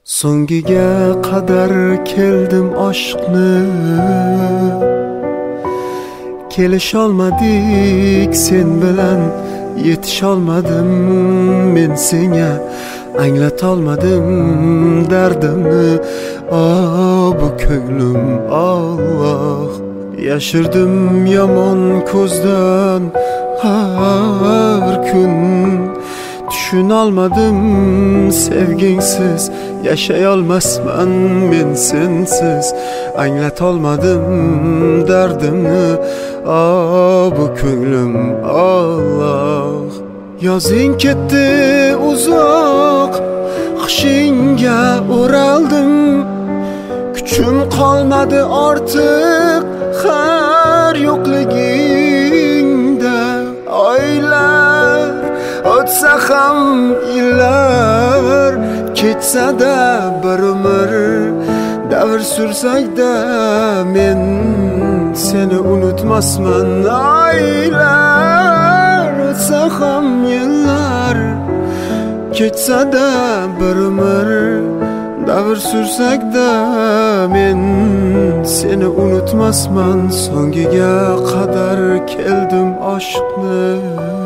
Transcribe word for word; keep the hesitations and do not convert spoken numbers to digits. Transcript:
So'ngiga qadar keldim aşkni, kelisholmadik sen bilan, yetisholmadim men senga, anglatolmadim dardimni. Ah bu ko'nglim Allah, yashirdim yomon ko'zdan har kun. Tushunolmadim sevgingsiz, yashay olmasman men sensiz, anglatolmadim dardimni. Ah bu ko'nglim Allah. Yozing ketdi uzoq, qishingga o'raldim, kuchim qolmadi ortiq har yo'qligingda. Oylar o'tsa ham yillar, ketsa-da bir umr, davr sursak-da men seni unutmasman. Oylar o'tsa ham yillar, ketsa-da bir umr, davr sursak-da men seni unutmasman. So'ngiga qadar keldim aşkni.